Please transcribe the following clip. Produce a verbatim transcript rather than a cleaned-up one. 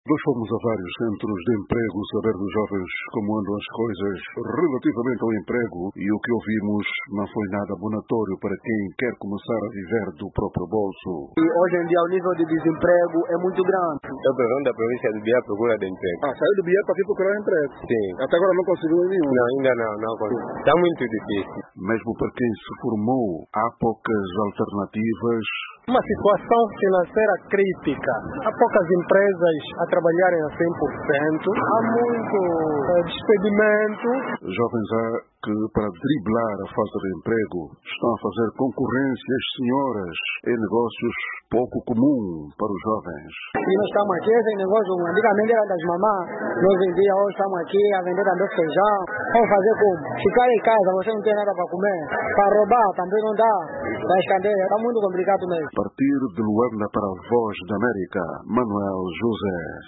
Nós fomos a vários centros de emprego saber dos jovens como andam as coisas relativamente ao emprego e o que ouvimos não foi nada abonatório para quem quer começar a viver do próprio bolso. E hoje em dia o nível de desemprego é muito grande. Eu pergunto da província do Biá à procura de emprego. Ah, saiu do Biá para aqui procurar emprego? Sim. Até agora não conseguiu nenhum? Não, ainda não, não consigo. Está muito difícil. Mesmo para quem se formou, há poucas alternativas. Uma situação financeira crítica. Há poucas empresas a trabalharem a cem por cento. Há muito uh, despedimento. Jovens há que, para driblar a falta de emprego, estão a fazer concorrência às senhoras em negócios pouco comum para os jovens. E nós estamos aqui, esse negócio, antigamente era das mamãs. Nós em dia hoje estamos aqui a vender também feijão. Vamos fazer como? Ficar em casa, você não tem nada para comer. Para roubar também não dá. Vai esconder, está muito complicado mesmo. A partir de Luanda para a Voz da América, Manuel José.